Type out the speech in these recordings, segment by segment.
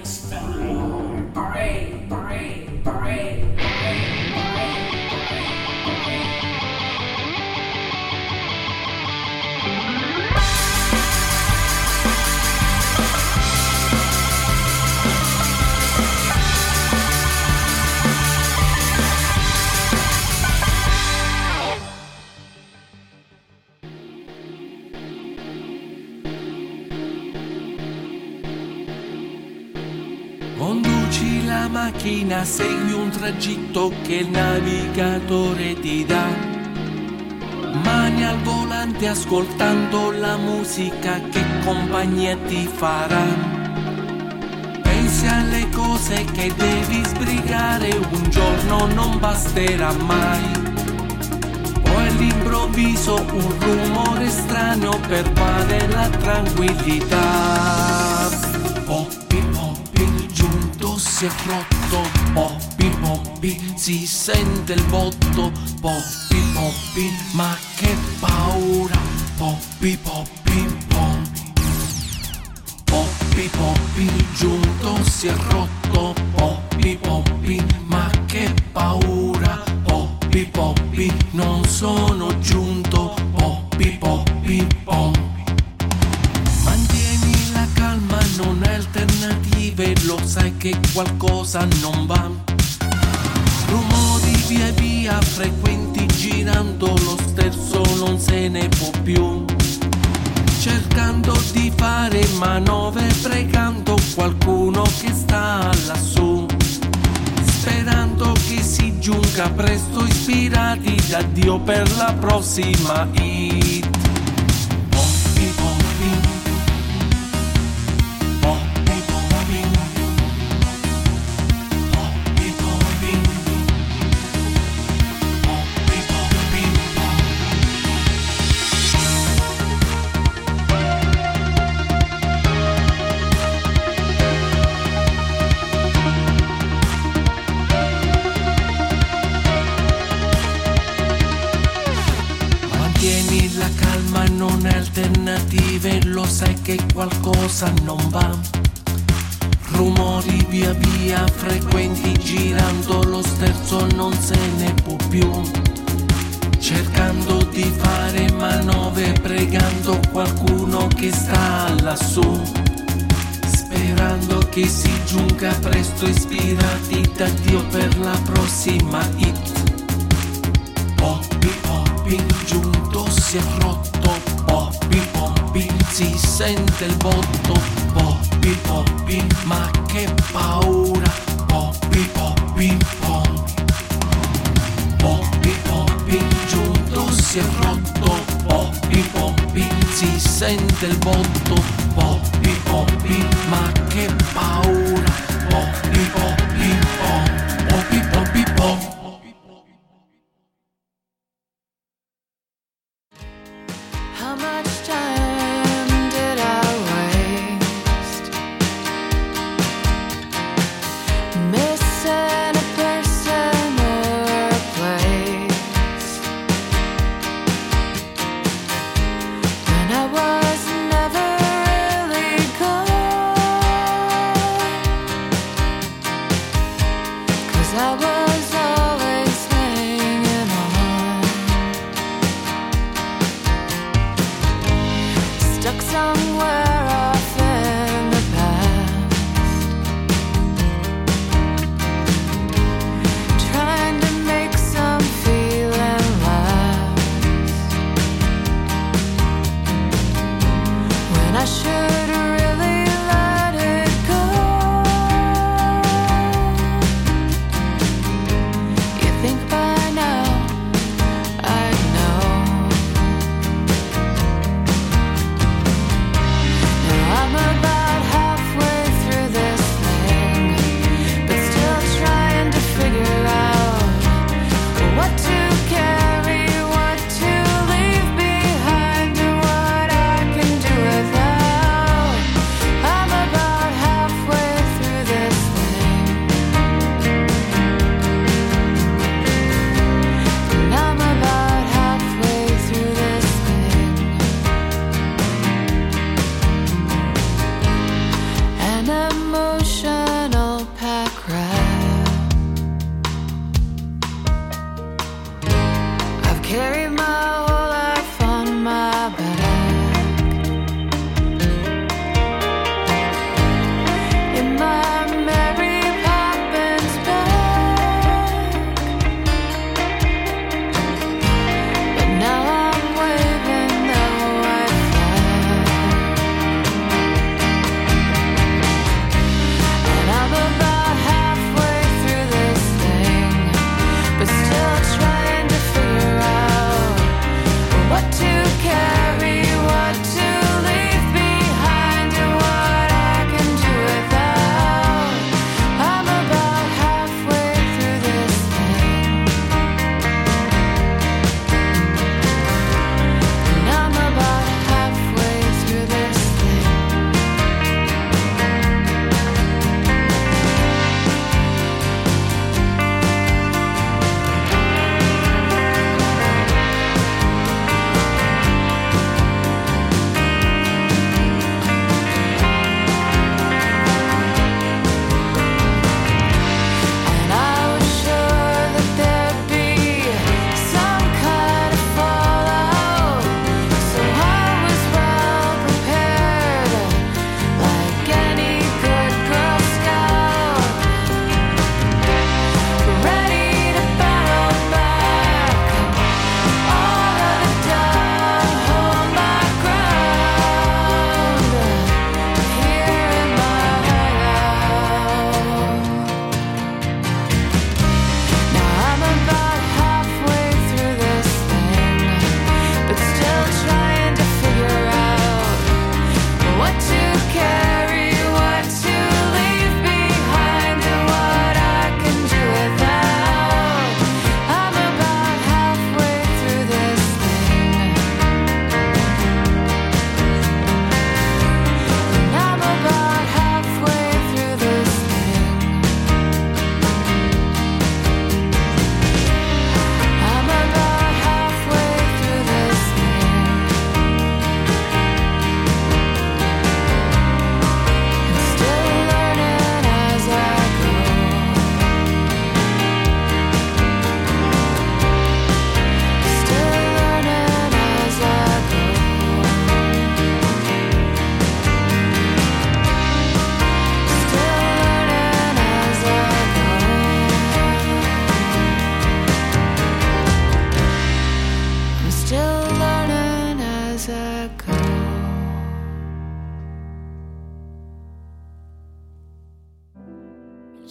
Conduci la macchina, segui un tragitto che il navigatore ti dà. Mani al volante ascoltando la musica che compagnia ti farà. Pensi alle cose che devi sbrigare, un giorno non basterà mai. Poi all'improvviso un rumore strano pervade la tranquillità. Poppi poppi, giunto si è rotto. Poppi poppi, si sente il botto. Poppi poppi, ma che paura. Poppi poppi poppi. Poppi poppi, giunto si è rotto. Poppi poppi, ma che paura. Poppi poppi, non sono giunto. Poppi poppi poppi. Mantieni la calma, non hai alternative, lo sai che qualcosa non va. Rumori via via frequenti girando, lo sterzo non se ne può più. Cercando di fare manovre, pregando qualcuno che sta lassù. Sperando che si giunga presto, ispirati da Dio per la prossima hit. Poppi poppi, poppi poppi, poppi poppi, poppi poppi. Mantieni la calma, non hai alternative, lo sai che qualcosa non va. Rumori via via frequenti girando, lo sterzo non se ne può più. Cercando di fare manovre, pregando qualcuno che sta lassù. Sperando che si giunga presto, ispirati da Dio per la prossima hit. Poppi poppi, giunto si è rotto. Poppi poppi, si sente il botto. Poppi poppi, ma che paura. Poppi poppi poppi. Poppi poppi, giunto si è rotto. Poppi poppi, si sente il botto. Poppi poppi, ma che paura. Poppi poppi poppi. Poppi poppi poppi. How much time did I waste missing a person or a place when I was never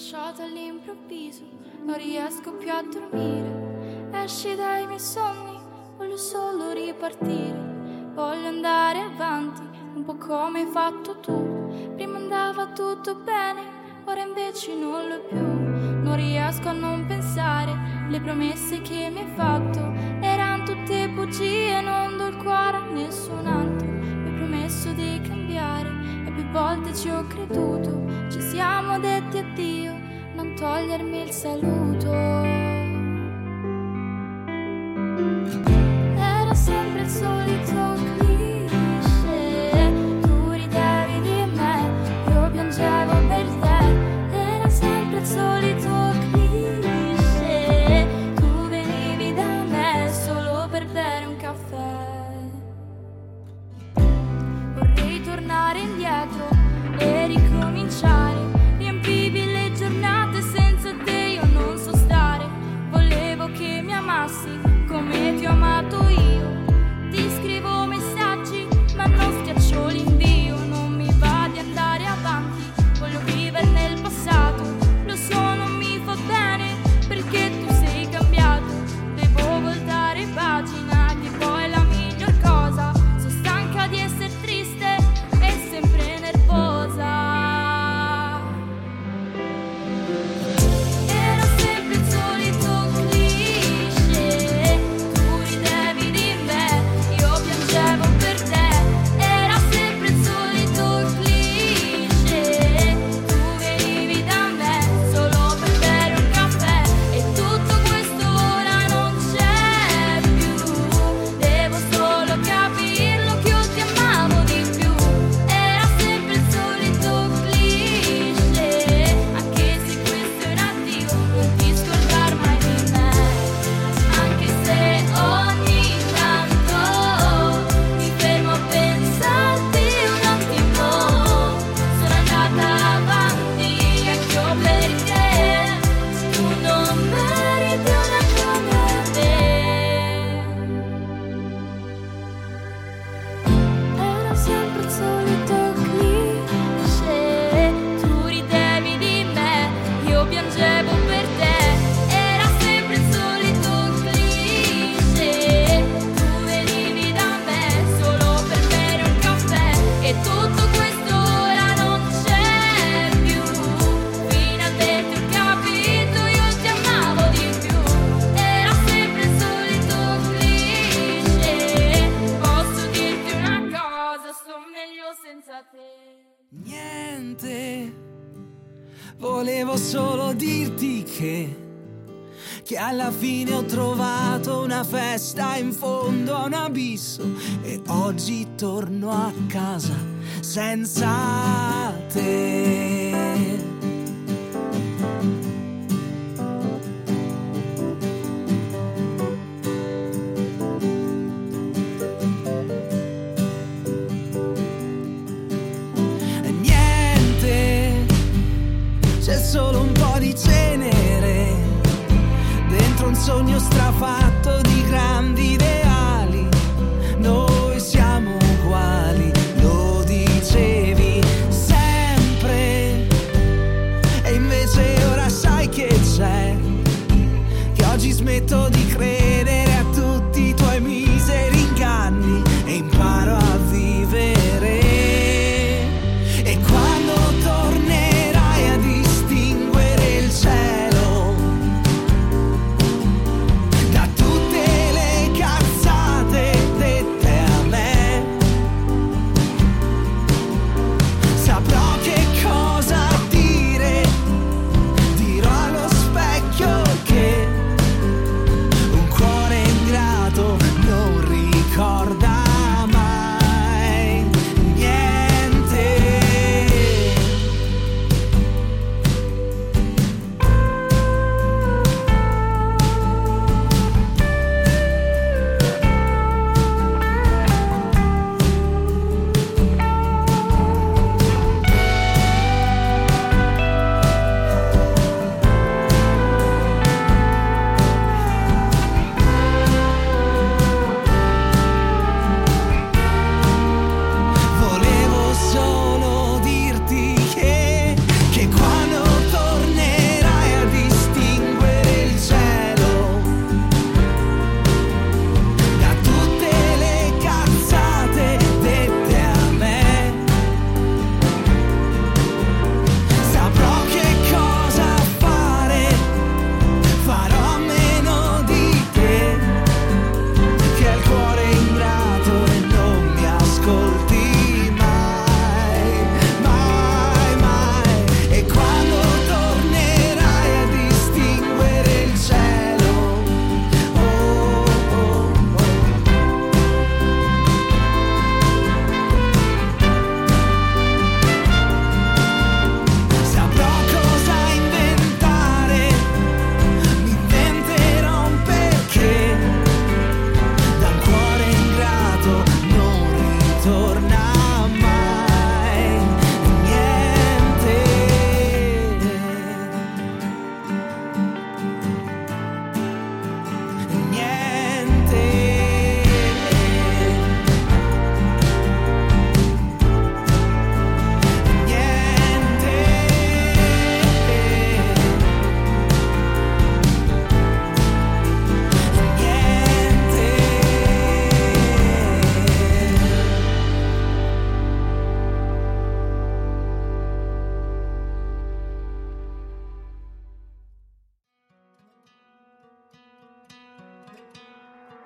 lasciata all'improvviso, non riesco più a dormire. Esci dai miei sogni, voglio solo ripartire. Voglio andare avanti, un po' come hai fatto tu. Prima andava tutto bene, ora invece non lo è più. Non riesco a non pensare, le promesse che mi hai fatto erano tutte bugie, non do il cuore a nessun altro. Mi hai promesso di cambiare e più volte ci ho creduto. Ci siamo detti addio, non togliermi il saluto. Era sempre il solito cliché, tu ridevi di me, io piangevo per te. Era sempre il solito cliché, tu venivi da me solo per bere un caffè. Vorrei tornare indietro e ricominciare, riempivi le giornate, senza te io non so stare. Volevo che mi amassi come ti ho amato io. Ti scrivo messaggi ma non schiaccio l'invio. Non mi va di andare avanti, voglio vivere nel passato. Lo so non mi fa bene perché tu sei cambiato. Devo voltare pagina che poi è la miglior cosa. Sono stanca di essere triste e sempre nervosa. Era sempre il solito cliché, tu ridevi di me, io piangevo per te. Era sempre il solito cliché, tu venivi da me solo per bere un caffè. E tutto questo ora non c'è più, devo solo capirlo che io ti amavo di più. Era sempre il solito cliché, anche se questo è un addio, non ti scordar mai di me. Anche se ogni tanto mi fermo a pensarti un attimo, sono andata avanti anch'io per te. Tu non meriti una come me. Era sempre il solito cliché, tu ridevi di me, io piangevo per te. Era sempre il solito cliché, tu venivi da me solo per bere un caffè. E tutto questo ora non c'è più, finalmente ho capito, io ti amavo di più. Era sempre il solito cliché, posso dirti una cosa, sto meglio senza te. Niente, volevo solo dirti che alla fine ho trovato una festa in fondo a un abisso e oggi torno a casa senza te. Niente, c'è solo un po' di cenere dentro un sogno strafatto di grandi ideali. Noi siamo uguali, lo dicevi sempre, e invece ora sai che c'è, che oggi smetto di credere a tutti i tuoi miseri inganni e imparo a vivere. E quando tornerai a distinguere il cielo da tutte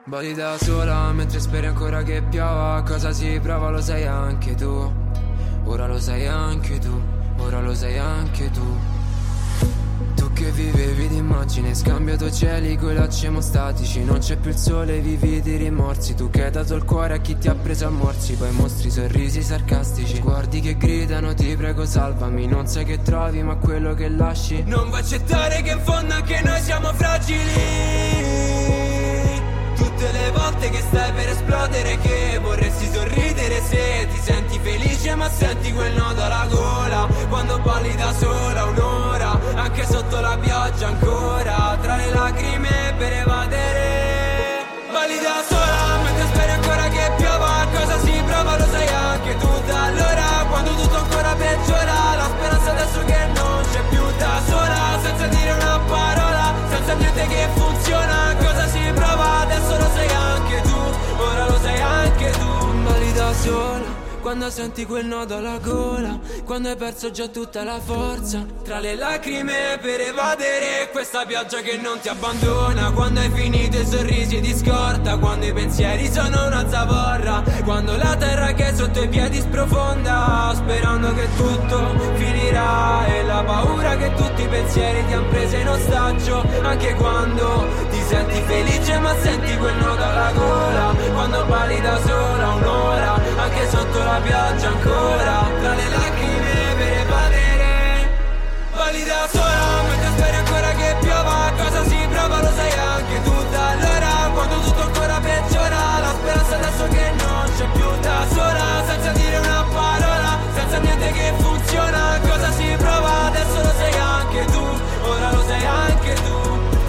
Balli da sola mentre speri ancora che piova. Cosa si prova lo sai anche tu. Ora lo sai anche tu. Ora lo sai anche tu. Tu che vivevi d'immagine, scambiato cieli coi lacci emostatici. Non c'è più il sole, vivi di rimorsi. Tu che hai dato il cuore a chi ti ha preso a morsi. Poi mostri sorrisi sarcastici. Guardi che gridano, ti prego salvami. Non sai che trovi ma quello che lasci. Non vuoi accettare che in fondo anche noi siamo fragili. Tutte le volte che stai per esplodere, che vorresti sorridere se ti senti felice ma senti quel nodo alla gola. Quando balli da sola un'ora, anche sotto la pioggia ancora, tra le lacrime per evadere. Balli da sola mentre speri ancora che piova. Cosa si prova lo sai anche tu. Da allora quando tutto ancora peggiora, la speranza adesso che non c'è più. Da sola senza dire una parola, senza niente che funziona. Cosa si prova adesso lo sai anche tu. Ora lo sai anche tu. Balli da sola quando senti quel nodo alla gola, quando hai perso già tutta la forza, tra le lacrime per evadere questa pioggia che non ti abbandona. Quando hai finito i sorrisi di scorta, quando i pensieri sono una zavorra, quando la terra che è sotto i piedi sprofonda, sperando che tutto finirà. E la paura che tutti i pensieri ti han preso in ostaggio, anche quando ti senti felice ma senti quel nodo alla gola. Quando balli da sola un'ora, anche sotto la pioggia ancora, tra le lacrime per evadere. Balli da sola mentre speri ancora che piova. Cosa si prova lo sai anche tu. Da allora quando tutto ancora peggiora, la speranza adesso che non c'è più. Da sola senza dire una parola, senza niente che funziona. Cosa si prova adesso lo sai anche tu. Ora lo sai anche tu.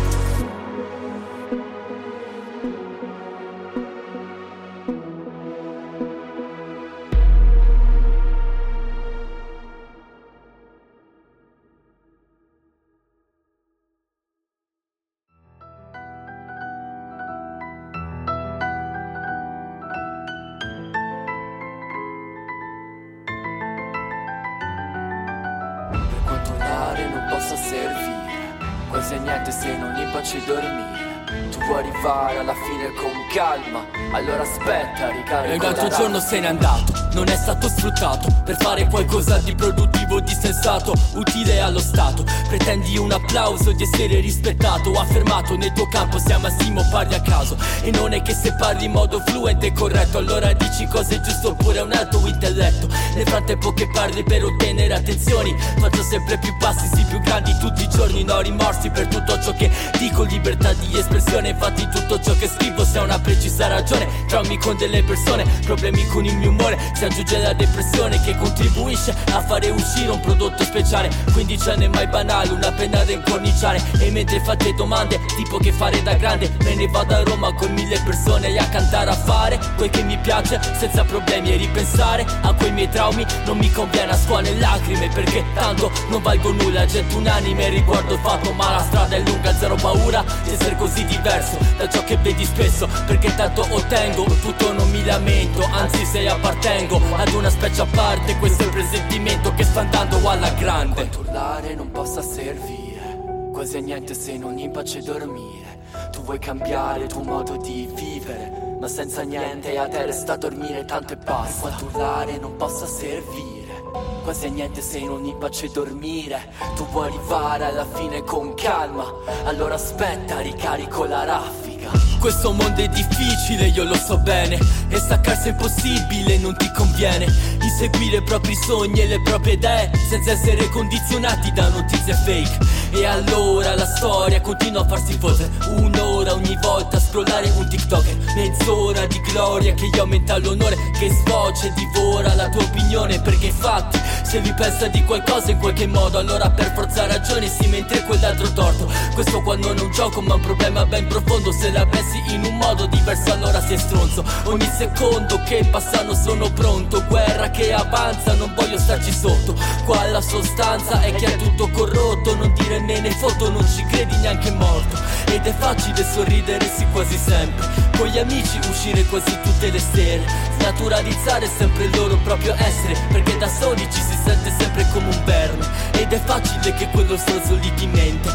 Quasi a niente se non in pace dormire. Tu vuoi arrivare alla fine con calma, allora aspetta, ricarica. E l'altro giorno se n'è andato, non è stato sfruttato per fare qualcosa di produttivo, di sensato, utile allo Stato. Pretendi un applauso di essere rispettato o affermato nel tuo campo, se al massimo parli a caso. E non è che se parli in modo fluente e corretto allora dici cose giuste oppure un alto intelletto. Nel frattempo che parli per ottenere attenzioni, faccio sempre più passi, sì più grandi tutti i giorni. No rimorsi per tutto ciò che dico, libertà di espressione. Infatti tutto ciò che scrivo se ha una precisa ragione. Traumi con delle persone, problemi con il mio umore, si aggiunge la depressione che contribuisce a fare uscire un prodotto speciale. 15 anni mai banale, una penna da incorniciare. E mentre fate domande tipo che fare da grande, me ne vado a Roma con 1000 persone a cantare, a fare quel che mi piace senza problemi. E ripensare a quei miei traumi non mi conviene, a scuola e lacrime, perché tanto non valgo nulla. Getto unanime riguardo il fatto, ma la strada è lunga, zero paura di essere così diverso da ciò che vedi spesso, perché tanto ottengo tutto, non mi lamento, anzi se appartengo ad una specie a parte. Questo è il presentimento che sta andando alla grande. Quanto urlare non possa servire, quasi a niente se non in pace dormire. Tu vuoi cambiare il tuo modo di vivere, ma senza niente a te resta a dormire, tanto e basta. Quanto urlare non possa servire, quasi a niente se non in pace dormire. Tu vuoi arrivare alla fine con calma, allora aspetta, ricarico la raffica. Questo mondo è difficile, io lo so bene, e staccarsi è impossibile, non ti conviene. Inseguire i propri sogni e le proprie idee senza essere condizionati da notizie fake. E allora la storia continua a farsi evolvere, un'ora ogni volta a scrollare un TikTok. Mezz'ora di gloria che gli aumenta l'onore, che sfocia e divora la tua opinione. Perché infatti se vi pensa di qualcosa in qualche modo, allora per forza ragione si mentre quell'altro torto. Questo quando non gioco ma un problema ben profondo, se la pensi in un modo diverso allora sei stronzo. Ogni secondo che passano sono pronto, guerra che avanza, non voglio starci sotto. Qua la sostanza è che è tutto corrotto, non dire me ne foto, non ci credi neanche morto. Ed è facile sorridere sì quasi sempre, con gli amici uscire quasi tutte le sere, snaturalizzare sempre il loro proprio essere, perché da soli ci si sente sempre come un verme. Ed è facile che quello stronzo lì ti mente, perché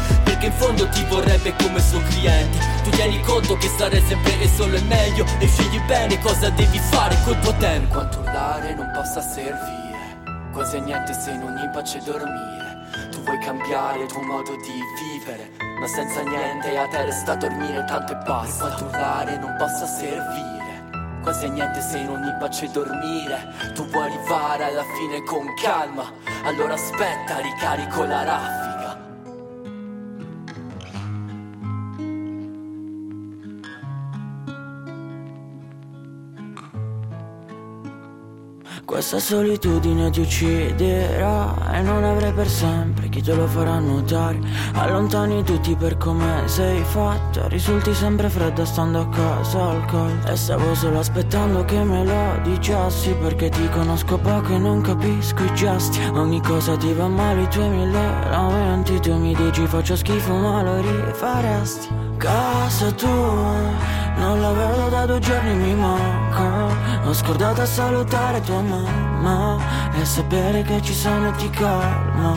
perché in fondo ti vorrebbe come suo cliente. Tu tieni conto che stare sempre e solo è meglio, e scegli bene cosa devi fare col tuo tempo. Quanto urlare non possa servire, quasi a niente se non in pace dormire. Tu vuoi cambiare il tuo modo di vivere, ma senza niente a te resta dormire, tanto e basta. Quanto urlare non possa servire, quasi a niente se non in pace dormire. Tu vuoi arrivare alla fine con calma, allora aspetta, ricarico la raffica. Questa solitudine ti ucciderà e non avrai per sempre chi te lo farà notare. Allontani tutti per come sei fatta, risulti sempre fredda stando a casa al caldo. E stavo solo aspettando che me lo dicessi, perché ti conosco poco e non capisco i gesti. Ogni cosa ti va male, i tuoi mille lamenti. Tu mi dici faccio schifo ma lo rifaresti. Casa tua, non la vedo da 2 giorni, mi manca. Ho scordato a salutare tua mamma e sapere che ci sono ti calma.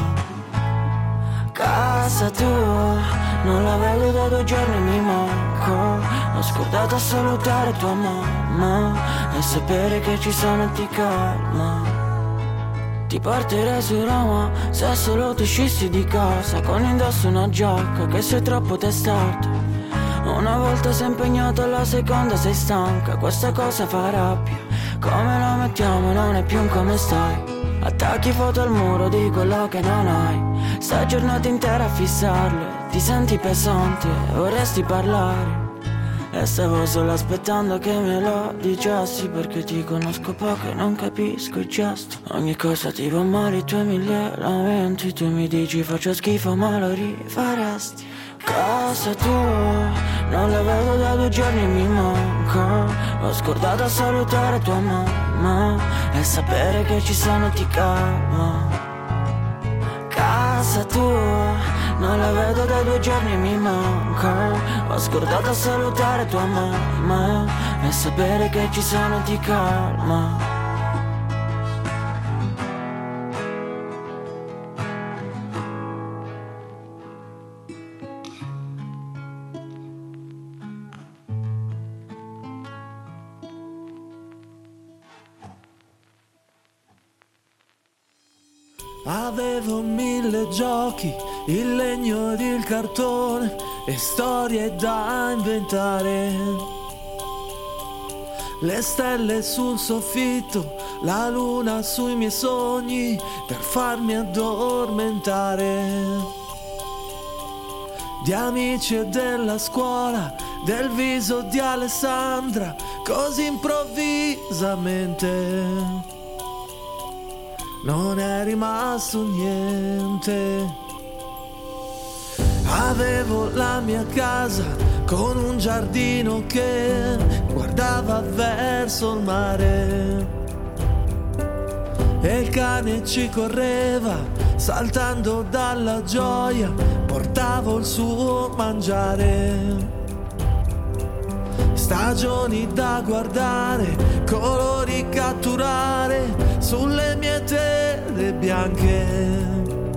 Casa tua, non la vedo da 2 giorni, mi manca. Ho scordato a salutare tua mamma e sapere che ci sono ti calma. Ti porterei su Roma se solo tu uscissi di casa, con indosso una giacca che sei troppo testardo. Una volta sei impegnato, alla seconda sei stanca. Questa cosa fa rabbia, come la mettiamo non è più un come stai. Attacchi foto al muro di quello che non hai, stai giornate intere a fissarle. Ti senti pesante, vorresti parlare. E stavo solo aspettando che me lo dicessi, perché ti conosco poco e non capisco i gesti. Ogni cosa ti va male, i tuoi mille lamenti. Tu mi dici faccio schifo ma lo rifaresti. Casa tua, non la vedo da 2 giorni, mi manca. Ho scordato a salutare tua mamma e sapere che ci sono ti calma. Casa tua, non la vedo da 2 giorni, mi manca. Ho scordato a salutare tua mamma e sapere che ci sono ti calma. Avevo 1000 giochi, il legno ed il cartone e storie da inventare. Le stelle sul soffitto, la luna sui miei sogni per farmi addormentare. Di amici e della scuola, del viso di Alessandra, così improvvisamente non è rimasto niente. Avevo la mia casa con un giardino che guardava verso il mare e il cane ci correva saltando dalla gioia, portavo il suo mangiare. Stagioni da guardare, colori catturare sulle mie tele bianche.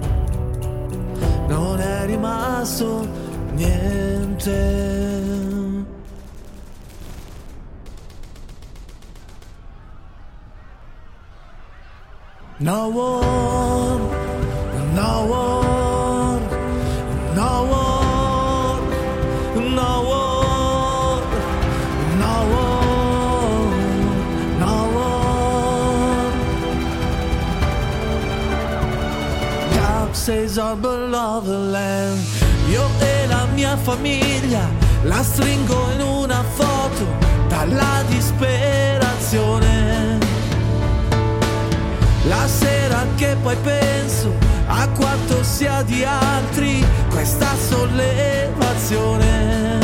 Non è rimasto niente. No war, no war, no war, no war. Says our beloved land. Io e la mia famiglia la stringo in una foto dalla disperazione. La sera che poi penso a quanto sia di altri questa sollevazione.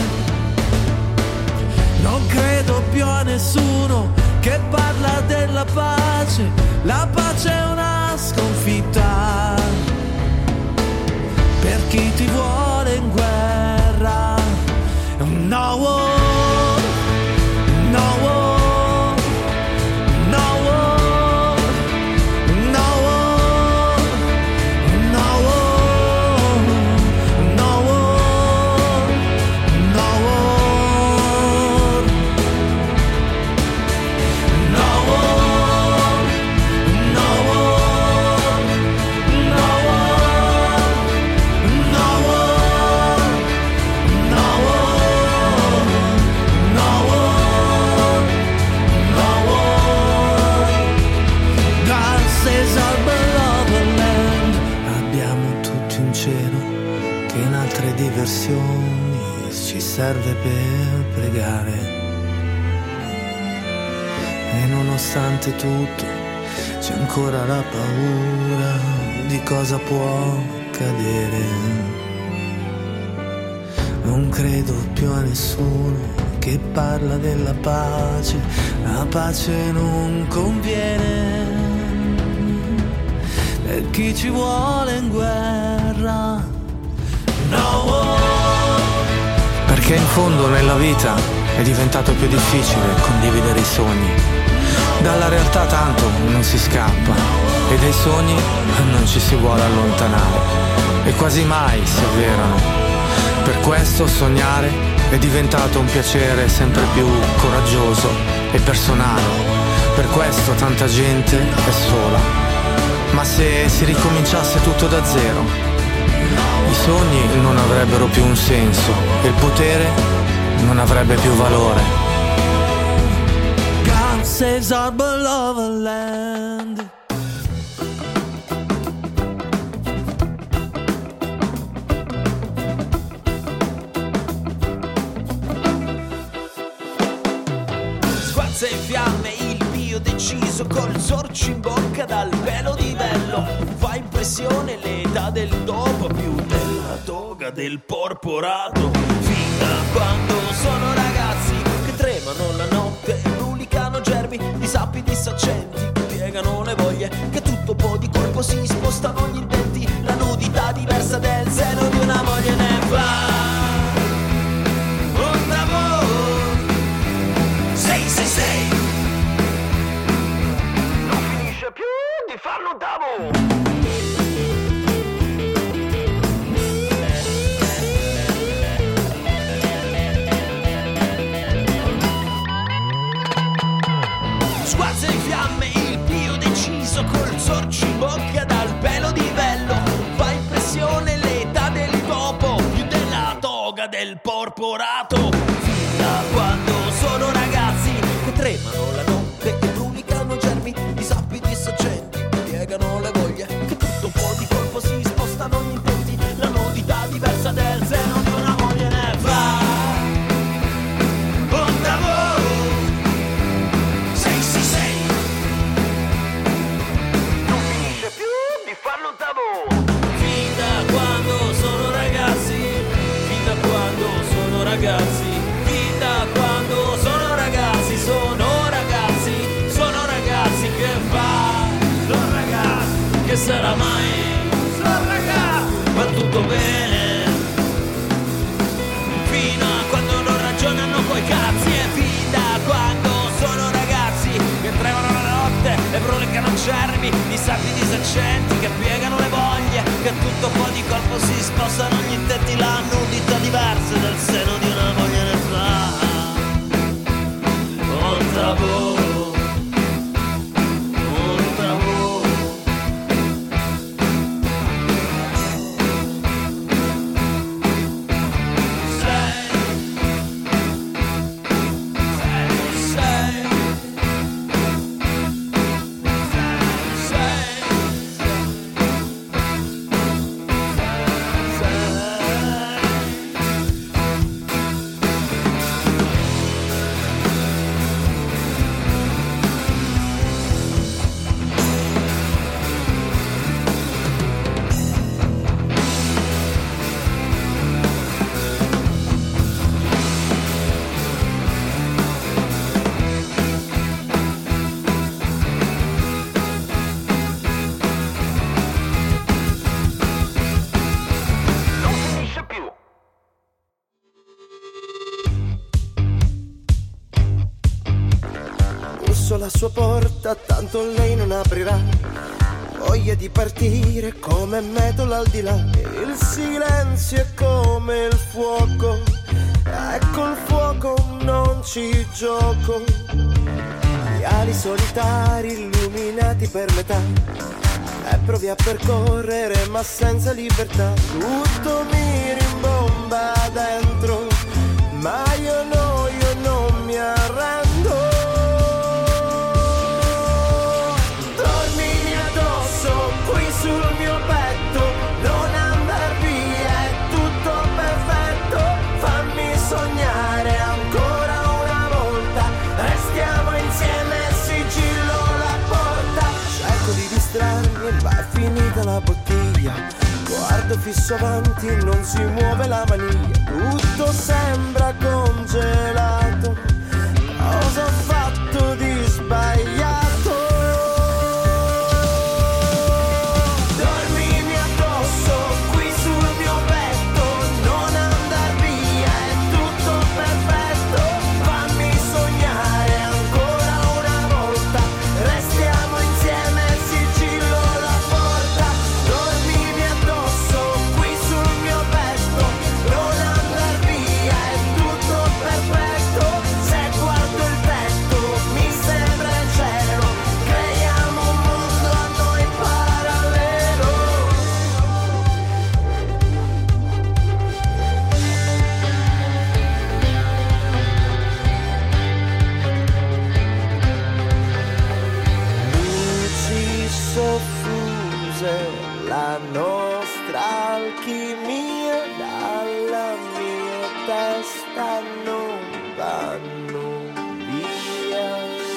Non credo più a nessuno che parla della pace. La pace è una sconfitta per chi ti vuole in guerra. No war, no war, no war, no war, no war, no war. più in cielo che in altre diversioni ci serve per pregare. E nonostante tutto c'è ancora la paura di cosa può accadere. Non credo più a nessuno che parla della pace, la pace non conviene per chi ci vuole in guerra. No, perché in fondo nella vita è diventato più difficile condividere i sogni. Dalla realtà tanto non si scappa e dai sogni non ci si vuole allontanare e quasi mai si avverano. Per questo sognare è diventato un piacere sempre più coraggioso e personale. Per questo tanta gente è sola. Ma se si ricominciasse tutto da zero, i sogni non avrebbero più un senso e il potere non avrebbe più valore. God saves our beloved land. Squazza in fiamme il mio deciso col sorcio in bocca dal pelo di vello. Fa impressione l'età del dopo più della toga del porporato. Fin da quando sono ragazzi che tremano la notte e brulicano germi di sappi dissaccenti che piegano le voglie, che tutto po' di colpo si spostano gli intenti. La nudità diversa del seno di una moglie ne fa un lavoro. 666 non finisce più di farlo un tabù. Squazza in fiamme il pio deciso col sorcio in bocca dal pelo di vello. Fa impressione l'età del topo più della toga del porporato. Fin da quando sono ragazzi che tremano la notte e brulicano germi di sappi dissaccenti che piegano le voglie, che tutto può di colpo si spostano gli intenti. La nudità diversa del seno di una moglie ne fa un lavoro. 666 non finisce più di farlo un tabù. Fin da quando sono ragazzi, fin da quando sono ragazzi, fin da quando sono ragazzi, sono ragazzi che sono ragazzi, che sarà mai, sono ragazzi, va tutto bene, fino a quando non ragionano coi cazzi. E fin da quando sono ragazzi che tremano la notte e brulicano germi di sappi disaccenti che piegano le voglie, che tutto po' di colpo si spostano gli intenti. La nudità diversa del seno di una moglie ne fa un tabù. La sua porta, tanto lei non aprirà. Voglia di partire come metodo al di là. Il silenzio è come il fuoco, e col fuoco non ci gioco. Gli ali solitari illuminati per metà, e provi a percorrere ma senza libertà. Tutto mi rimbomba dentro, ma io non mi arrendo. Sul mio petto, non andare la bottiglia, guardo fisso avanti, non si muove la maniglia, tutto sembra congelato. Cosa ho fatto di sbagliato? Dormimi addosso qui sul mio petto, non andar via, è tutto perfetto. Fammi sognare ancora una volta, restiamo insieme, sigillo la porta. Dormimi addosso qui sul mio petto, non andar via, è tutto perfetto. Se guardo il tetto mi sembra il cielo, creiamo un mondo a noi parallelo. Luci soffuse, la nostra alchimia, dalla mia testa non vanno via.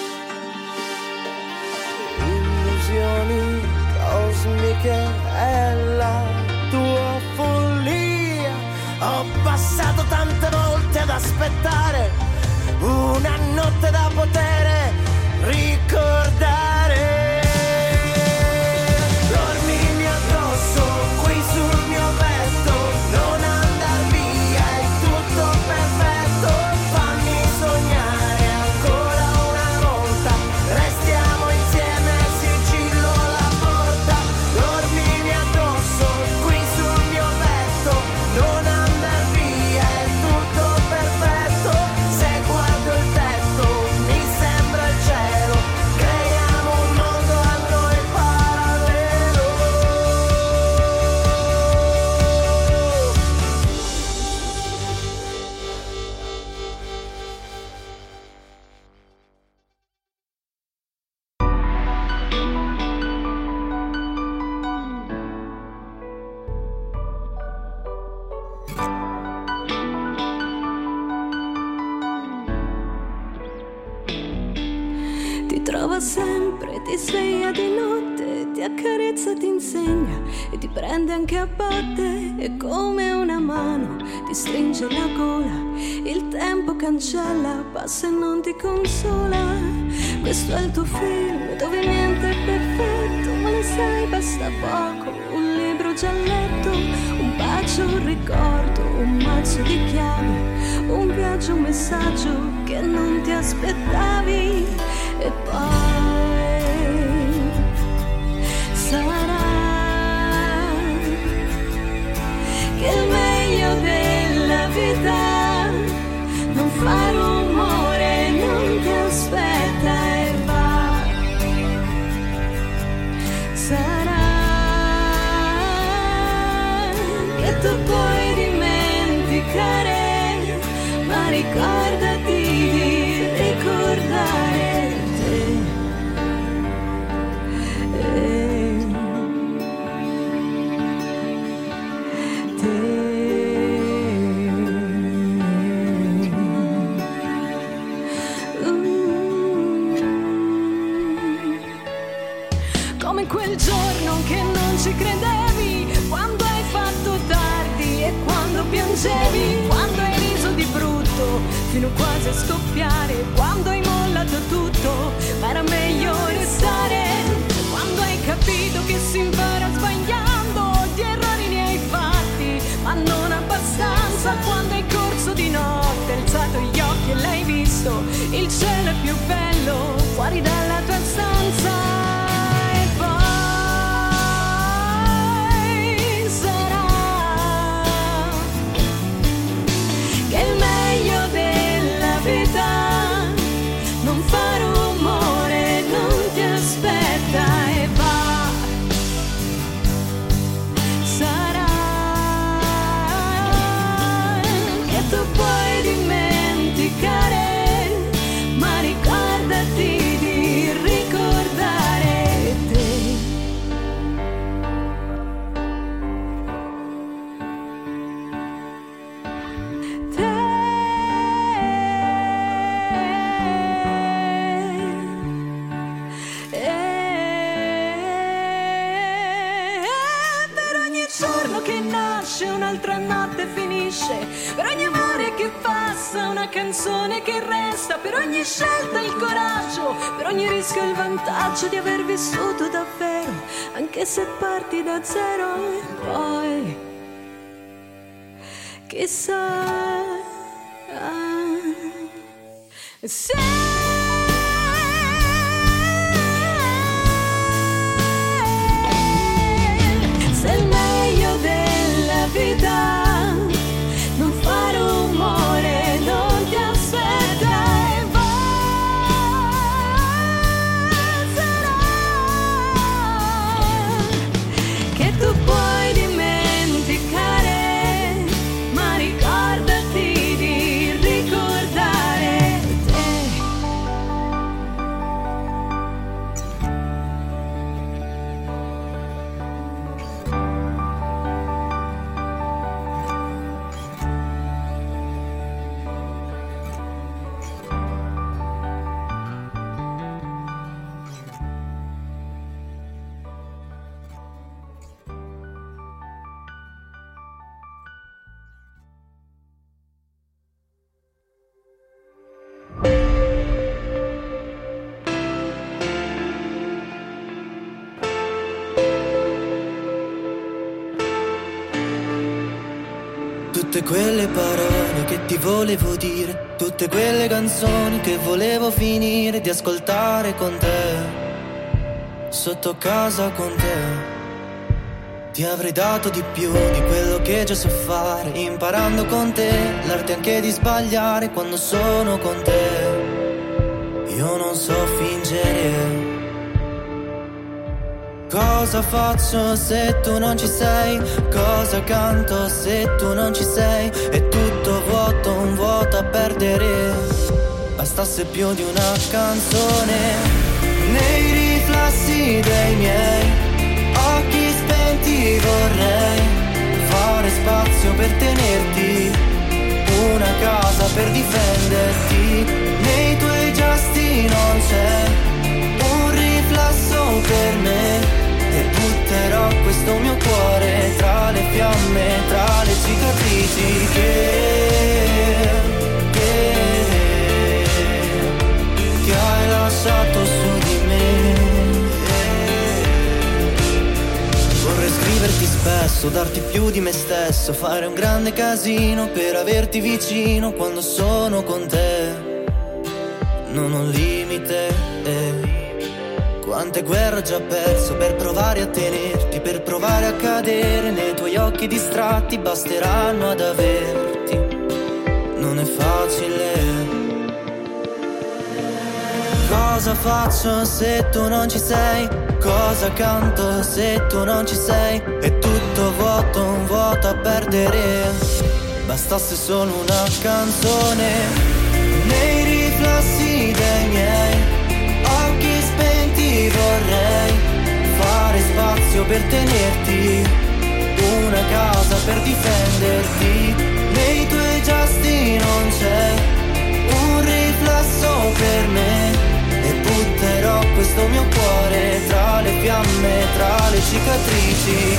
Illusioni cosmiche è la tua follia. Ho passato tante volte ad aspettare una notte da poter ricordare. Dormimi addosso qui sul mio petto, non andar via, è tutto perfetto. Fammi sognare ancora una volta, restiamo insieme, sigillo la porta. Dormimi addosso qui sul mio petto, non andar via, è tutto perfetto. Se guardo il tetto mi sembra il cielo, creiamo un mondo a noi parallelo. Ti trova sempre, ti sveglia di notte, ti accarezza, ti insegna e ti prende anche a botte. E come una mano ti stringe la gola, il tempo cancella, passa e non ti consola. Questo è il tuo film dove niente è perfetto, ma lo sai, basta poco, un libro già letto, un bacio, un ricordo, un mazzo di chiavi, un viaggio, un messaggio che non ti aspettavi. E poi sarà che il meglio della vita non fa rumore, non ti aspetta e va. Sarà che tu puoi dimenticare, ma ricordati di ricordare. Come quel giorno che non ci credevi, quando hai fatto tardi e quando piangevi, quando hai riso di brutto fino quasi a scoppiare, quando hai mollato tutto ma era meglio restare, quando hai capito che si impara sbagliando, gli errori ne hai fatti ma non abbastanza, quando hai corso di notte, alzato gli occhi e l'hai visto, il cielo è più bello fuori dalla tua stanza. nasce, un'altra notte finisce. Per ogni amore che passa, una canzone che resta. Per ogni scelta il coraggio, per ogni rischio il vantaggio di aver vissuto davvero, anche se parti da zero. E poi chissà se il meglio della vita non fa rumore, non ti aspetta e va, sarà che tu puoi dimenticare, ma ricordati di ricordare te. Tutte quelle parole che ti volevo dire, tutte quelle canzoni che volevo finire di ascoltare con te, sotto casa con te. Ti avrei dato di più di quello che già so fare, imparando con te l'arte anche di sbagliare quando sono con te. Io non so fingere. Cosa faccio se tu non ci sei? Cosa canto se tu non ci sei? È tutto vuoto, un vuoto a perdere. Bastasse più di una canzone nei riflessi dei miei occhi spenti. Vorrei fare spazio per tenerti, una casa per difenderti. Nei tuoi gesti non c'è un riflesso per me, e butterò questo mio cuore tra le fiamme, tra le cicatrici che hai lasciato su di me. Vorrei scriverti spesso, darti più di me stesso, fare un grande casino per averti vicino quando sono con te. Non ho limite. Quante guerre ho già perso per provare a tenerti, per provare a cadere nei tuoi occhi distratti, basteranno ad averti. Non è facile. Cosa faccio se tu non ci sei? Cosa canto se tu non ci sei? È tutto vuoto, un vuoto a perdere. Bastasse solo una canzone nei riflessi dei miei occhi spenti. Vorrei fare spazio per tenerti, una casa per difenderti. Nei tuoi gesti non c'è un riflesso per me, e butterò questo mio cuore tra le fiamme, tra le cicatrici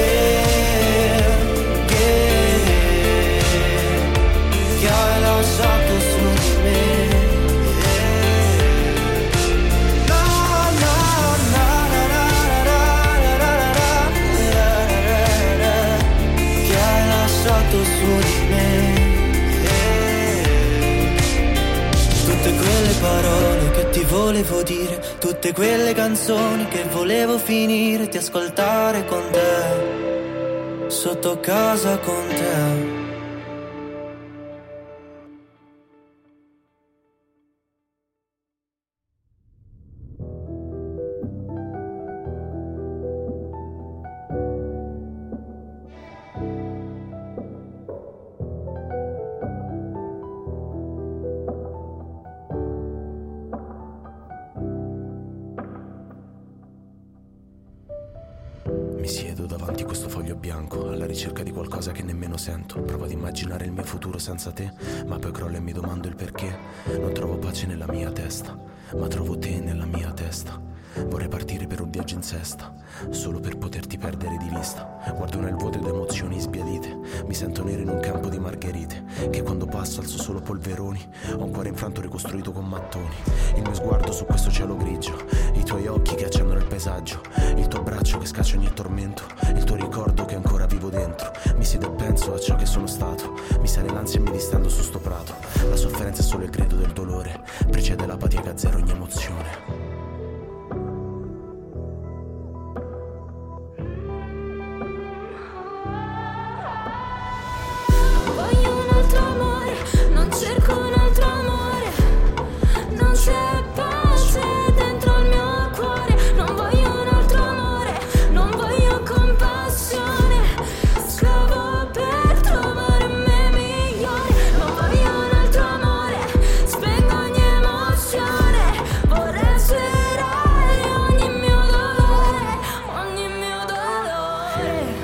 che hai lasciato su di me. Su di me. Tutte quelle parole che ti volevo dire, tutte quelle canzoni che volevo finire di ascoltare con te, sotto casa con te. Mi siedo davanti a questo foglio bianco, alla ricerca di qualcosa che nemmeno sento. Provo ad immaginare il mio futuro senza te, ma poi crollo e mi domando il perché. Non trovo pace nella mia testa. ma trovo te nella mia testa. Vorrei partire per un viaggio in sesta, solo per poterti perdere di vista. Guardo nel vuoto ed emozioni sbiadite, mi sento nero in un campo di margherite, che quando passo alzo solo polveroni. Ho un cuore infranto ricostruito con mattoni. Il mio sguardo su questo cielo grigio, i tuoi occhi che accendono il paesaggio, il tuo braccio che scaccia ogni tormento, il tuo ricordo che ancora vivo dentro. Mi siedo e penso a ciò che sono stato, mi sale l'ansia e mi distendo su sto prato. La sofferenza è solo il grido del dolore, precede l'apatia che azzera ogni emozione. Cerco un altro amore, non c'è pace dentro il mio cuore. Non voglio un altro amore, non voglio compassione. Scavo per trovare me migliore. Non voglio un altro amore, spengo ogni emozione. Vorrei sferrare ogni mio dolore, ogni mio dolore.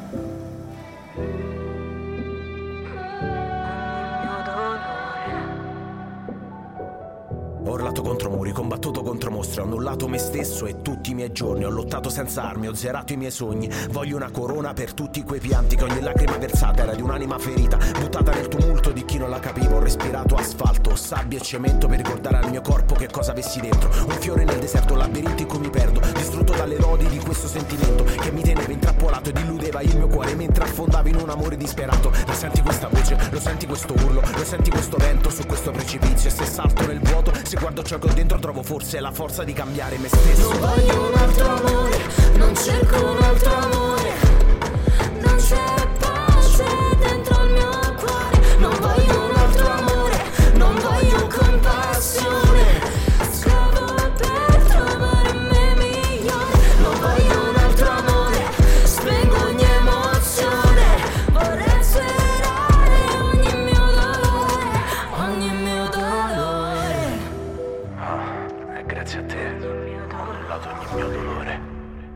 Ho urlato contro muri, combattuto contro mostri, ho annullato me stesso e tutti i miei giorni. Ho lottato senza armi, ho zerato i miei sogni. Voglio una corona per tutti quei pianti, che ogni lacrima versata era di un'anima ferita, buttata nel tumulto di chi non la capiva. Ho respirato asfalto, sabbia e cemento per ricordare al mio corpo che cosa avessi dentro. Un fiore nel deserto, un labirinto in cui mi perdo, distrutto dalle lodi di questo sentimento che mi teneva intrappolato ed illudeva il mio cuore mentre affondavo in un amore disperato. La senti questa voce, lo senti questo urlo, lo senti questo vento su questo precipizio. E se salto nel vuoto, se guardo ciò che ho dentro, trovo forse la forza di cambiare me stesso. Non voglio un altro amore, non cerco un altro amore. Non c'è pace dentro il mio cuore. Non voglio un altro amore, non voglio compassione. Scavo per trovare me migliore. Non voglio un altro amore, spengo ogni emozione. Vorrei sferrare ogni mio dolore, ogni mio dolore. E grazie a te ho annullato ogni mio dolore.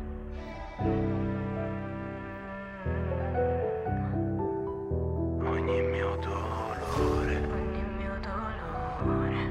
Ogni mio dolore. Ogni mio dolore.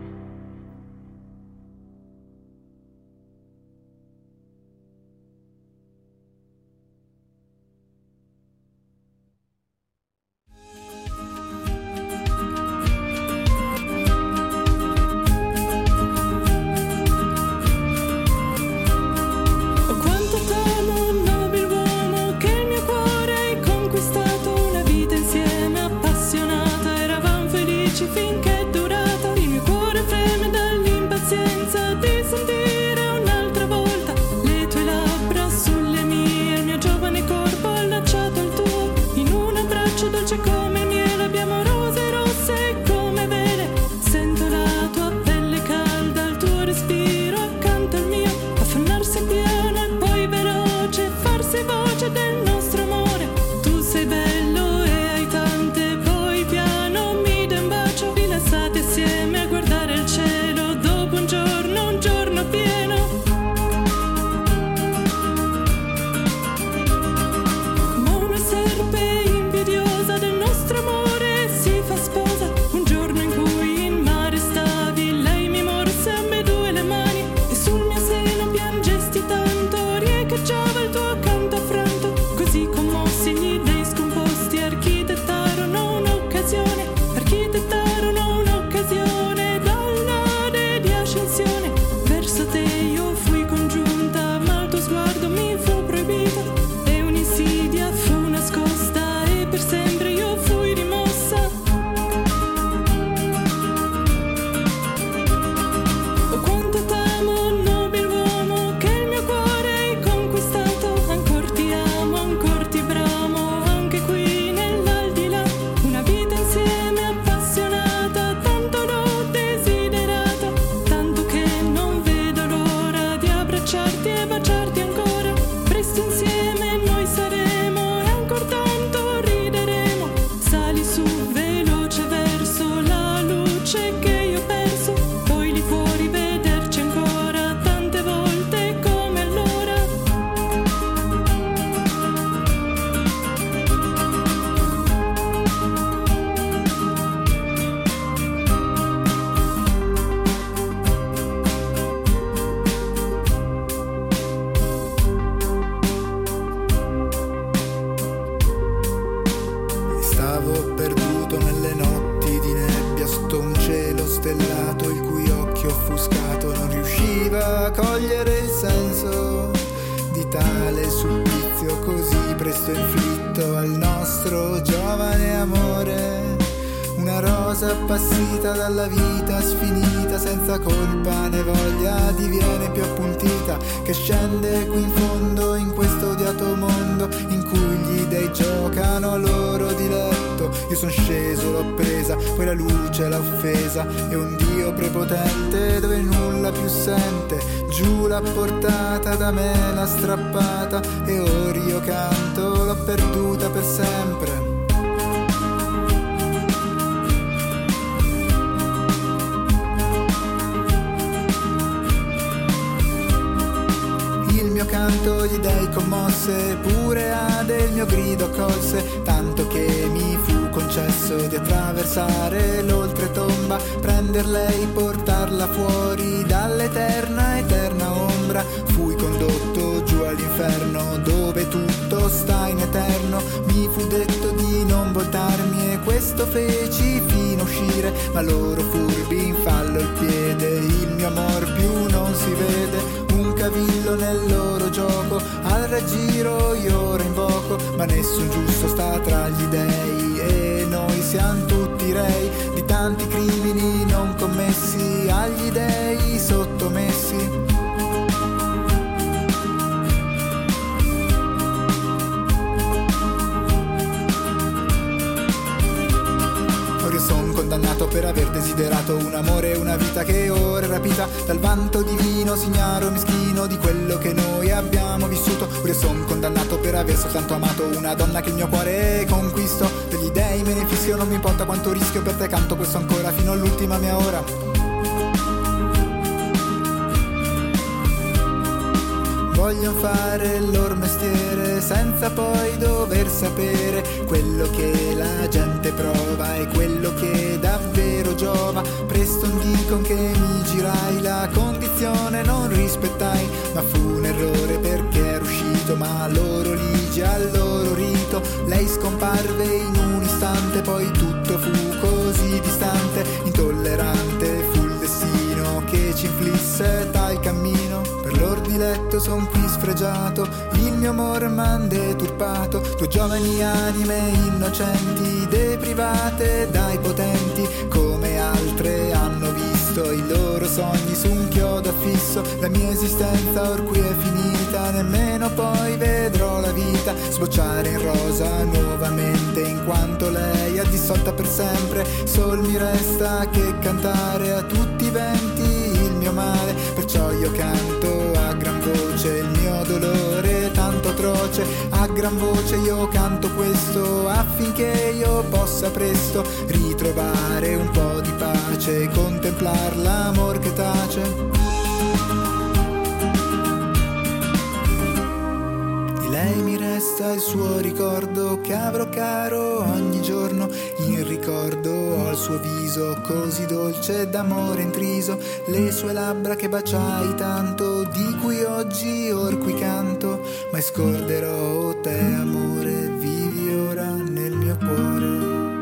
Quanto t'amo, nobiluomo, che il mio cuore hai conquistato. Una vita insieme appassionata, eravamo felici finché è durata. Il mio cuore freme dall'impazienza di sentire un'altra volta le tue labbra sulle mie. Il mio giovane corpo allacciato al tuo, in un abbraccio dolce come il miele. Abbiamo rose rosse come vele, sento la tua pelle calda, il tuo respiro accanto al mio, affannarsi piano e poi veloce, farsi voce del nostro amore. Tu sei bello e hai tante, poi piano mi dai un bacio, rilassati assieme a guardare il cielo dopo un giorno pieno. Ma una serpe invidiosa del nostro offuscato non riusciva a cogliere il senso di tale supplizio così presto inflitto al nostro giovane amore. Una rosa appassita dalla vita, sfinita, senza colpa né voglia, diviene più appuntita, che scende qui in fondo in questo odiato mondo in cui gli dei giocano a loro diletto. Io son sceso, l'ho presa, poi la luce l'ha offesa, e un Dio prepotente dove nulla più sente, giù l'ha portata, da me l'ha strappata, e ora io canto, l'ho perduta per sempre. Il mio canto gli dei commosse, pure Ade il mio grido colse, tanto che mi fu concesso di attraversare l'oltretomba, prender lei, portarla fuori dall'eterna eterna ombra. Fui condotto giù all'inferno dove tutto sta in eterno, mi fu detto di non voltarmi e questo feci fino a uscire, ma loro furbi in fallo il piede, il mio amor più non si vede, un cavillo nel loro gioco, al raggiro io ora invoco, ma nessun giusto sta tra gli dei e noi siamo tutti rei di tanti crimini non commessi, agli dei sottomessi. Son condannato per aver desiderato un amore e una vita che ora è rapita dal vanto divino, signaro meschino di quello che noi abbiamo vissuto. Ora son condannato per aver soltanto amato una donna che il mio cuore conquisto. Degli dei me ne fischio, non mi importa quanto rischio, per te canto questo ancora fino all'ultima mia ora. Voglio fare il loro mestiere senza poi dover sapere quello che la gente prova e quello che davvero giova. Presto dicon che mi girai, la condizione non rispettai, ma fu un errore perché ero uscito, ma loro ligi al loro rito. Lei scomparve in un istante, poi tutto fu così distante, intollerante fu il destino che ci inflisse tal cammino. Per lor diletto son qui sfregiato, il mio amor m'han deturpato, due giovani anime innocenti, deprivate dai potenti, come altre hanno visto i loro sogni su un chiodo affisso. La mia esistenza or qui è finita, nemmeno poi vedrò la vita sbocciare in rosa nuovamente, in quanto lei è dissolta per sempre. Sol mi resta che cantare a tutti i venti il mio male, perciò io canto a gran voce il mio dolore tanto atroce, a gran voce io canto questo affinché io possa presto ritrovare un po' di pace e contemplar l'amor che tace. Di lei mi resta il suo ricordo che avrò caro ogni giorno, in ricordo ho il suo viso così dolce d'amore intriso, le sue labbra che baciai tanto, di cui oggi or qui canto, mai scorderò te amore, vivi ora nel mio cuore.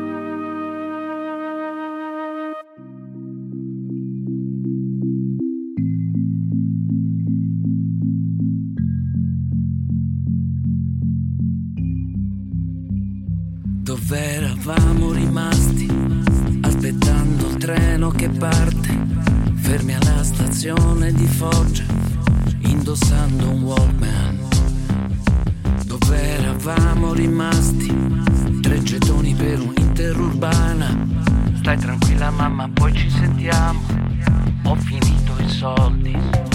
Dove eravamo rimasti, aspettando il treno che parte, fermi alla stazione di Foggia, indossando un Walkman. Dove eravamo rimasti, 3 gettoni per un'interurbana. Stai tranquilla mamma, poi ci sentiamo, ho finito i soldi.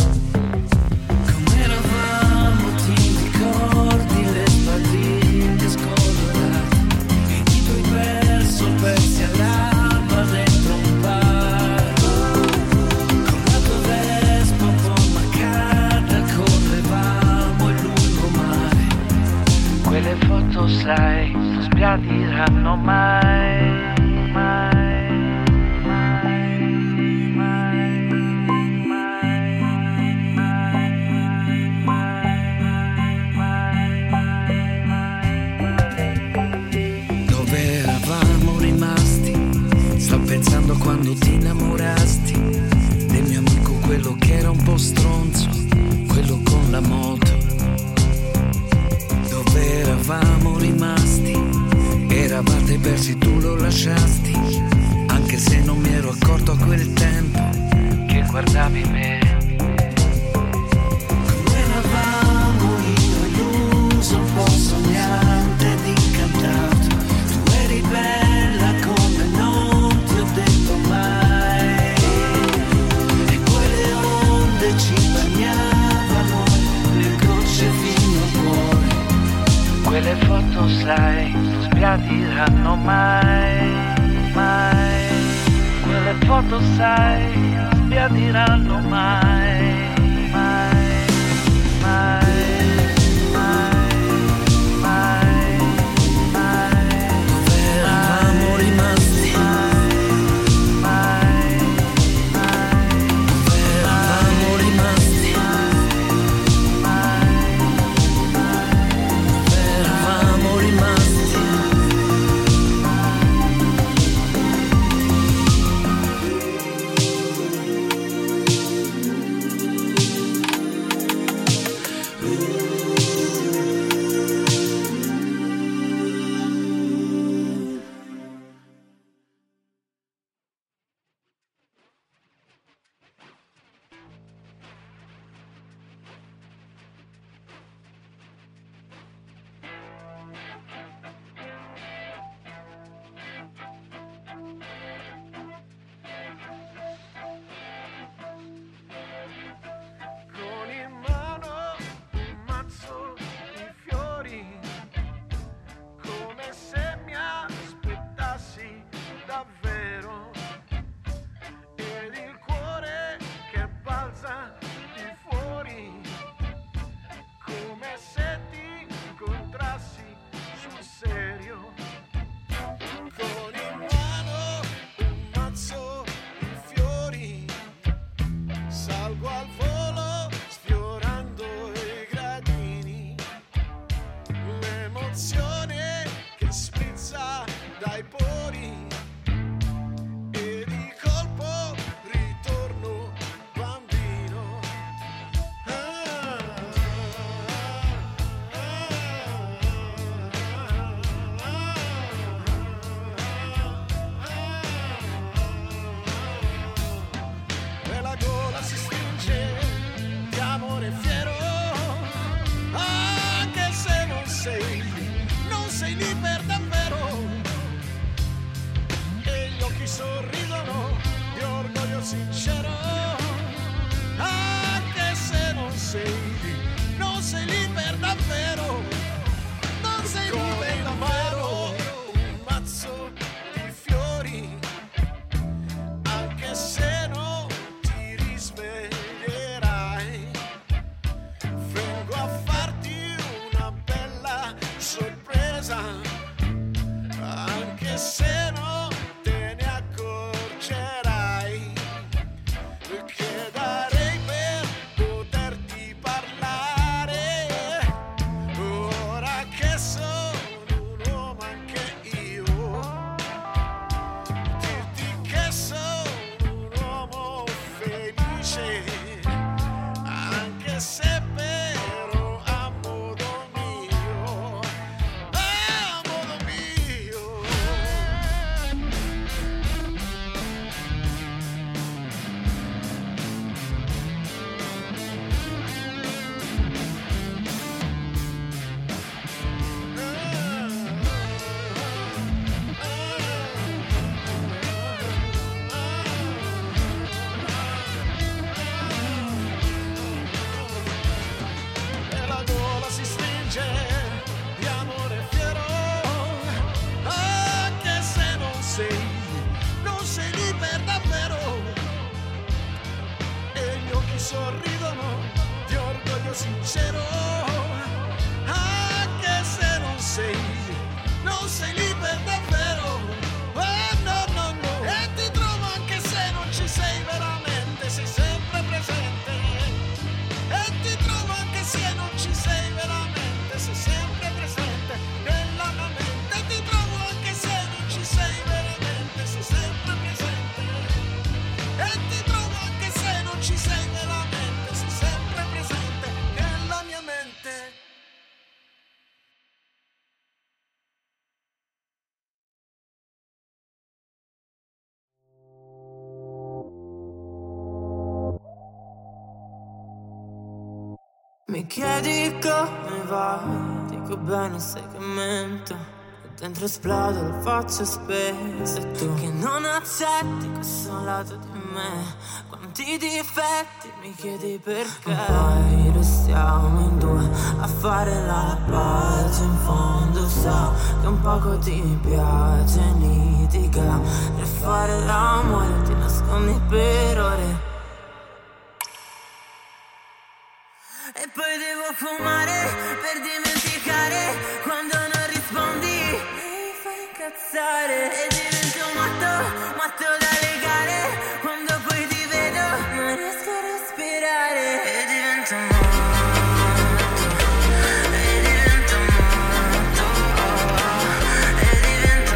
Come eravamo, ti ricordi le spadine scolorate, perso persi all'alba dentro un bar, con la tua Vespa un po' macata, correvamo il lungomare. Quelle foto sai, non sbiadiranno mai, mai, mai, mai, mai. Dove eravamo rimasti? Sto pensando quando ti innamorasti del mio amico perdersi tu lo lasciasti, anche se non mi ero accorto a quel tempo che guardavi me. Come eravamo io illuso, un po' sognante ed incantato. Tu eri bella come non ti ho detto mai, e quelle onde ci bagnavano, le gocce fino al cuore. Quelle foto sai, non sbiadiranno mai, mai. Quelle foto sai, non sbiadiranno mai, mai, mai, mai, mai, mai. Dove eravamo rimasti? Mai, mai, dove eravamo rimasti? Mai, dove eravamo rimasti? Mi chiedi come va, dico bene, sai che mento. Dentro esplodo, lo faccio spesso. E tu che non accetti questo lato di me, quanti difetti mi chiedi perché. Poi restiamo in due a fare la pace. In fondo so che un poco ti piace litiga e fare l'amore ti nascondi per ore. E poi devo fumare per dimenticare quando non rispondi. Mi fai incazzare e divento matto da legare. Quando poi ti vedo non riesco a respirare. E divento matto, e divento matto, e divento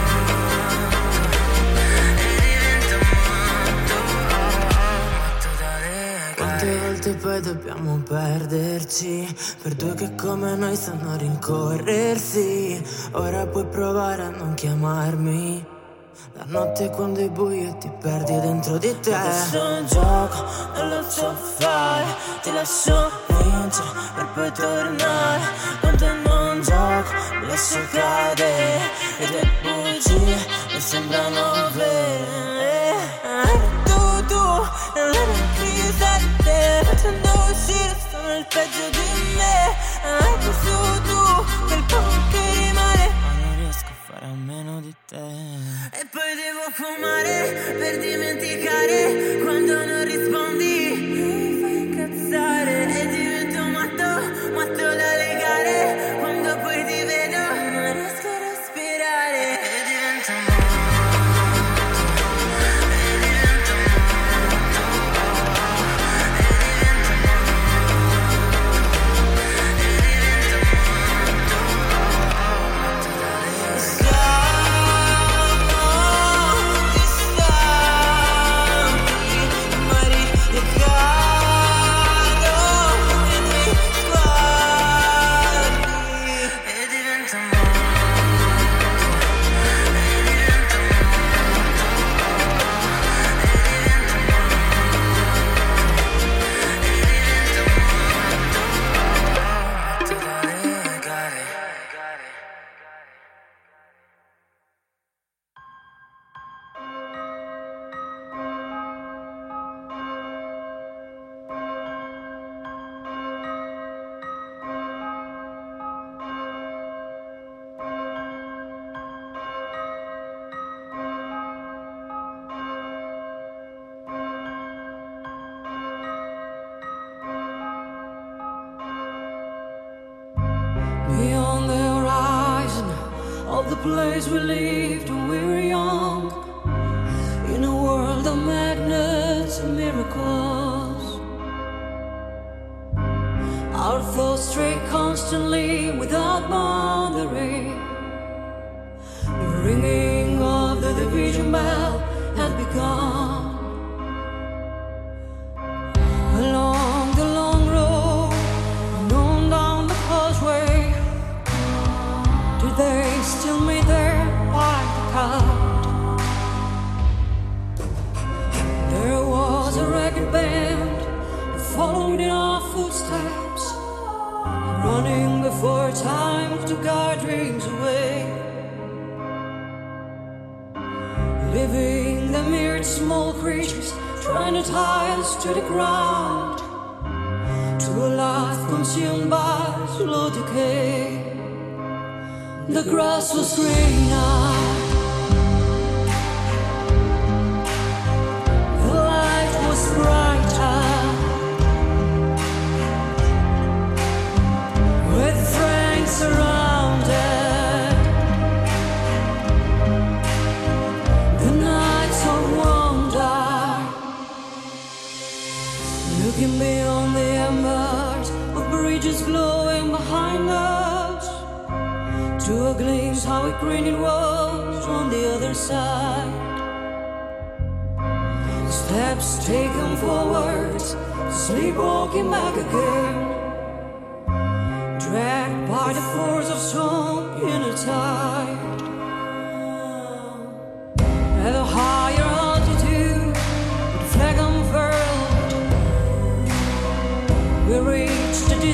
matto da legare. Quante volte poi dobbiamo perderci per due che come noi sanno rincorrersi. Ora puoi provare a non chiamarmi la notte quando è buio e ti perdi dentro di te. Questo è un gioco, non lo so fare. Ti lascio vincere per poi tornare. Con te non gioco, mi lascio cadere. E le bugie mi sembrano vere. Tu, non è neanche di te. Facendo uscire sono il peggio di me. Anche su tu, che il poco che rimane, ma non riesco a fare a meno di te. E poi devo fumare per dimenticare quando non rispondi. Mi fai incazzare e divento matto da legare. Quando poi ti vedo non riesco a respirare. E divento matto. Beyond the horizon of the place we lived when we were young, in a world of madness and miracles, our thoughts stray constantly without boundary. The ringing of the division bell had begun. Along the long road and on down the causeway, did they still meet there by the crowd? There was a ragged band that followed in our footsteps, running before time took our dreams away, living the myriad small creatures trying to tie us to the ground, to a life consumed by slow decay. The grass was greener, the light was brighter, with friends surrounded, the nights of wonder, looking beyond the embers of bridges glowing behind us, to a glimpse how green it was on the other side. Steps taken forwards, sleepwalking back again, dragged by the force of some inner tide. At a higher altitude, with flag unfurled, we reached the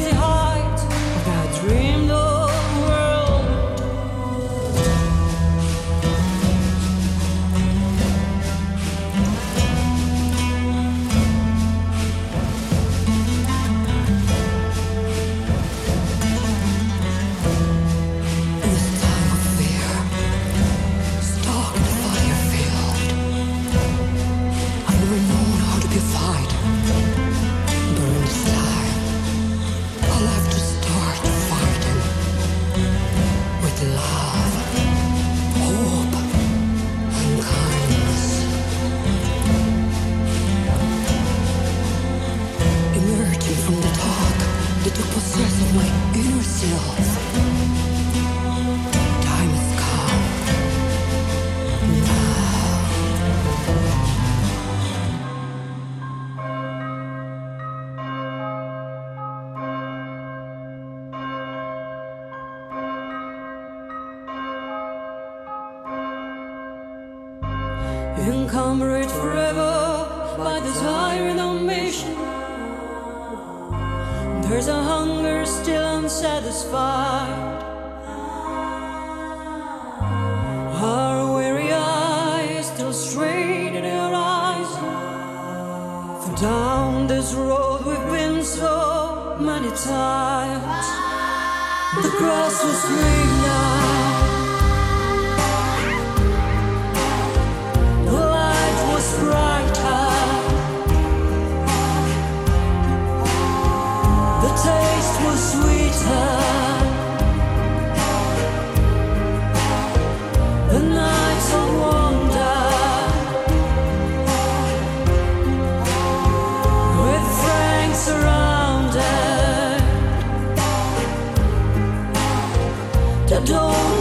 encumbered forever by desire and ambition. There's a hunger still unsatisfied. Our weary eyes still straight at the horizon. For down this road we've been so many times. The grass was green now. The light was brighter. The taste was sweeter. The nights of wonder, with friends surrounded, the door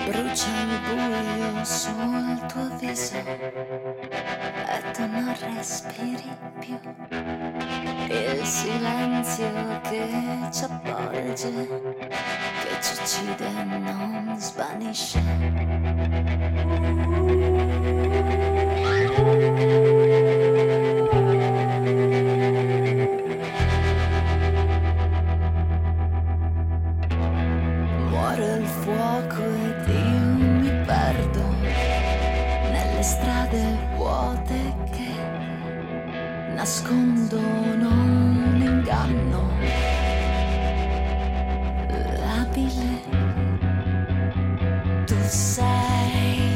Brucia il buio sul tuo viso e tu non respiri più. Il silenzio che ci avvolge, che ci uccide non svanisce. Muore il fuoco ed io mi perdo nelle strade vuote che nascondono un inganno labile. Tu sei